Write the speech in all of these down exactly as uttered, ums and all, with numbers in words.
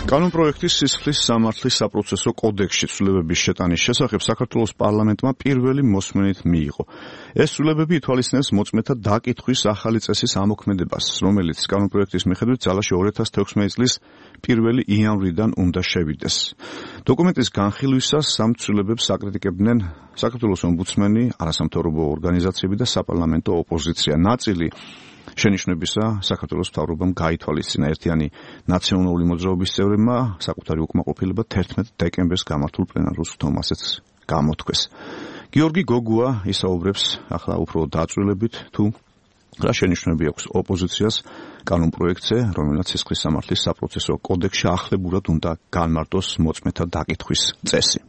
კანონპროექტის სისხლის სამართლის საპროცესო კოდექსში ცვლილებების შეტანის შესახებ საქართველოს პარლამენტმა პირველი მოსმენით მიიღო. ეს ცვლილებები ითვალისწინებს მოწმეთა დაკითხვის ახალი წესის ამოქმედებას, რომელიც კანონპროექტის მიხედვით ძალაში ორი ათას თექვსმეტი წლის პირველი იანვრიდან უნდა შევიდეს. დოკუმენტის განხილვისას ამ ცვლილებებს აკრიტიკებდნენ საქართველოს ომბუდსმენი, არასამთავრობო ორგანიზაციები და საპარლამენტო ოპოზიცია. ნაწილი შენიშვნებისა საქართველოს მთავრობამ გაითვალისწინა. ერთიანი ნაციონალური მოძრაობის წევრებმა საკუთარი უკმაყოფილება თერთმეტ დეკემბერს გამართულ პლენარულ სხდომასაც გამოთქვეს. გიორგი გოგუა ისაუბრებს ახლა უფრო დაწვრილებით თუ რა შენიშვნები აქვს ოპოზიციას კანონპროექტზე, რომელსაც სისხლის სამართლის საპროცესო კოდექსში ახლებურად უნდა განმარტოს მოწმეთა დაკითხვის წესი.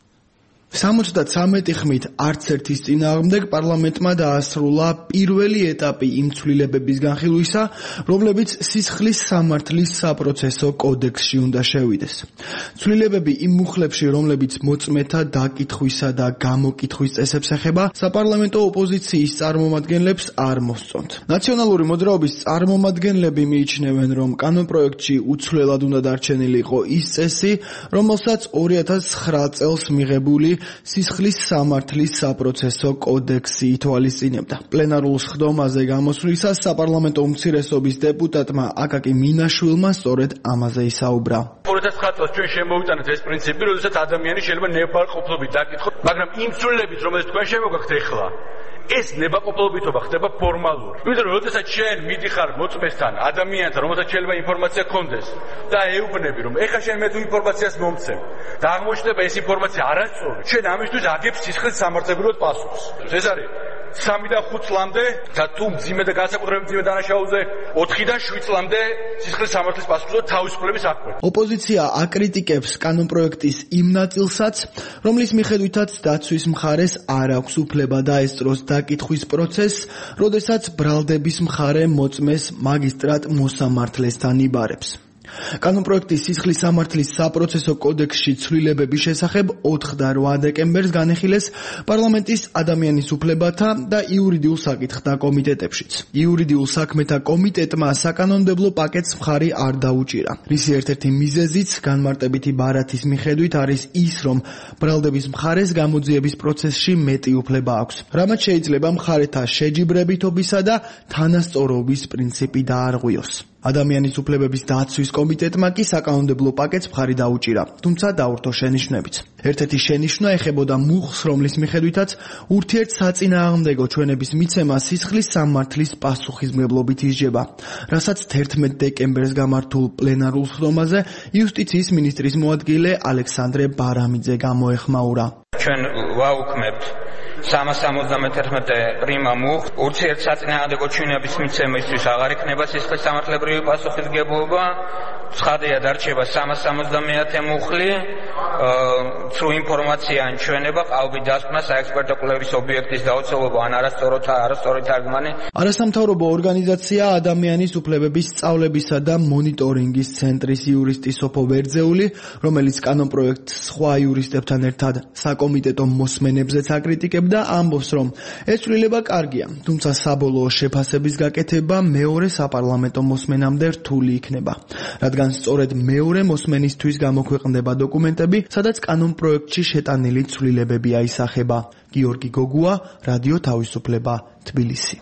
სამოცდათვრამეტი ხმით არც ერთის წინააღმდეგ პარლამენტმა დაასრულა პირველი ეტაპი იმ ცვლილებების განხილვისა, რომლებიც სისხლის სამართლის საპროცესო კოდექსში უნდა შევიდეს. ცვლილებები იმ მუხლებში, რომლებიც მოწმეთა დაკითხვისა და გამოკითხვის წესებს ეხება, საპარლამენტო ოპოზიციის წარმომადგენლებს არ მოსწონთ. ნაციონალური მოძრაობის წარმომადგენლები მიიჩნევენ, რომ კანონპროექტში უცვლელად უნდა დარჩენილიყო ის წესი, რომელსაც ორი ათას ცხრა წელს მიღებული სისხლის სამართლის საპროცესო კოდექსი ითვალისწინებდა. პლენარულ სხდომაზე გამოსვლისას საპარლამენტო უმცირესობის დეპუტატმა აკაკი მინაშვილმა სწორედ ამაზე ისაუბრა. ორი ათას ცხრა წელს ჩვენ შემოვიტანეთ ეს პრინციპი, როდესაც ადამიანი შეიძლება ნებარყოფლობით დაკითხოს, მაგრამ იმ ცვლილებით, რომელიც თქვენ შემოგაქვთ ეხლა, ეს ნებაყოფლობითობა ხდება ფორმალურად. იმიტომ რომ როდესაც შენ მიდიხარ მოწმესთან, ადამიანთან, რომელსაც შეიძლება ინფორმაცია გქონდეს და ეუბნები, რომ ეხლა შენ მე თუ ინფორმაციას მომცემ და აღმოჩნდება ეს ინფორმაცია არასწორი, შენ ამისთვის აგებს სისხლის სამართლებრივად პასუხს. ეს არის სამიდან ხუთ წლამდე და თუ მძიმე და განსაკუთრებით მძიმე დანაშაულზე ოთხიდან შვიდ წლამდე სისხლის სამართლის პასუხს და თავისუფლების აკვეთა. ოპოზიცია აკრიტიკებს კანონპროექტის იმ ნაწილსაც, რომლის მიხედვითაც დაცვის მხარეს არ აქვს უფლება დაესწროს დაკითხვის პროცესს, როდესაც ბრალდების მხარე მოწმეს მაგისტრატ მოსამართლესთან იბარებს. კანონპროექტის სისხლის სამართლის საპროცესო კოდექსში ცვლილებების შესახებ ოთხ და რვა დეკემბერს განეხილეს პარლამენტის ადამიანის უფლებათა და იურიდიულ საკითხთა კომიტეტებშიც. იურიდიულ საქმეთა კომიტეტმა საკანონმდებლო პაკეტს მხარი არ დაუჭირა. რისი ერთ-ერთი მიზეზიც განმარტებითი ბარათის მიხედვით არის ის, რომ ბრალდების მხარეს გამოძიების პროცესში მეტი უფლება აქვს, რამაც შეიძლება მხარეთა შეჯიბრებითობისა და თანასწორობის პრინციპი დაარღვიოს. ადამიანის უფლებების დაცვის კომიტეტმა კი საკანონმდებლო პაკეტს მხარი დაუჭირა, თუმცა დაურთო შენიშვნებიც. ერთ-ერთი შენიშვნა ეხებოდა მუხლს, რომლის მიხედვითაც ურთიერთსაწინააღმდეგო ჩვენების მიცემა სისხლის სამართლის პასუხისმგებლობით ისჯება, რასაც თერთმეტ დეკემბერს გამართულ პლენარულ სხდომაზე იუსტიციის მინისტრის მოადგილე ალექსანდრე ბარამიძე გამოეხმაურა. ჩვენ ვაუქმებთ სამას სამოცდამეთერთმეტე პრიმა მუხლს, ურთიერთსაწინააღმდეგო ჩვენების მიცემისთვის აღარ იქნება სისხლის სამართლებრივი პასუხისმგებლობა. ცხადია დარჩება სამას სამოცდამეათე მუხლი, თუ ინფორმაცია ან ჩვენება, ყალბით დასკვნა, საექსპერტო კვლევის ობიექტის დაუცველობა ან არასწორად არასწორი თარგმანი. არასამთავრობო ორგანიზაცია ადამიანის უფლებების სწავლებისა და მონიტორინგის ცენტრის იურისტი სოფო ვერძეული, რომელიც კანონპროექტს სხვა იურისტებთან ერთად საკომიტეტო მოსმენებზეც აკრიტიკებდა, ამბობს, რომ ეს ცვლილება კარგია, თუმცა საბოლოო შეფასების გაკეთება მეორე საპარლამენტო მოსმენამდე რთული იქნება, რადგან სწორედ მეორე მოსმენისთვის გამოქვეყნდება დოკუმენტები, სადაც კანონპროექტში შეტანილი ცვლილებები აისახება. გიორგი გოგუა, რადიო თავისუფლება, თბილისი.